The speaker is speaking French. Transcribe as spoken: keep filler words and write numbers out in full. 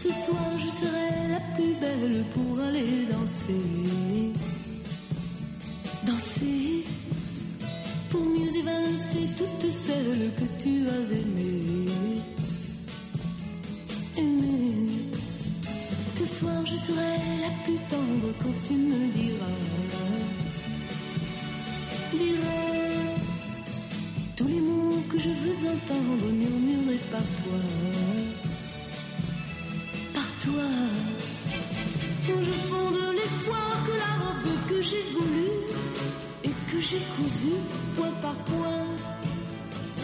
Ce soir je serai la plus belle pour aller danser. Danser pour mieux évincer toutes celles que tu as aimées. Aimer. Ce soir je serai la plus tendre quand tu me diras. Diras tous les mots que je veux entendre murmurés par toi. Par toi. Où je fonde l'espoir que la robe que j'ai voulue et que j'ai cousue, point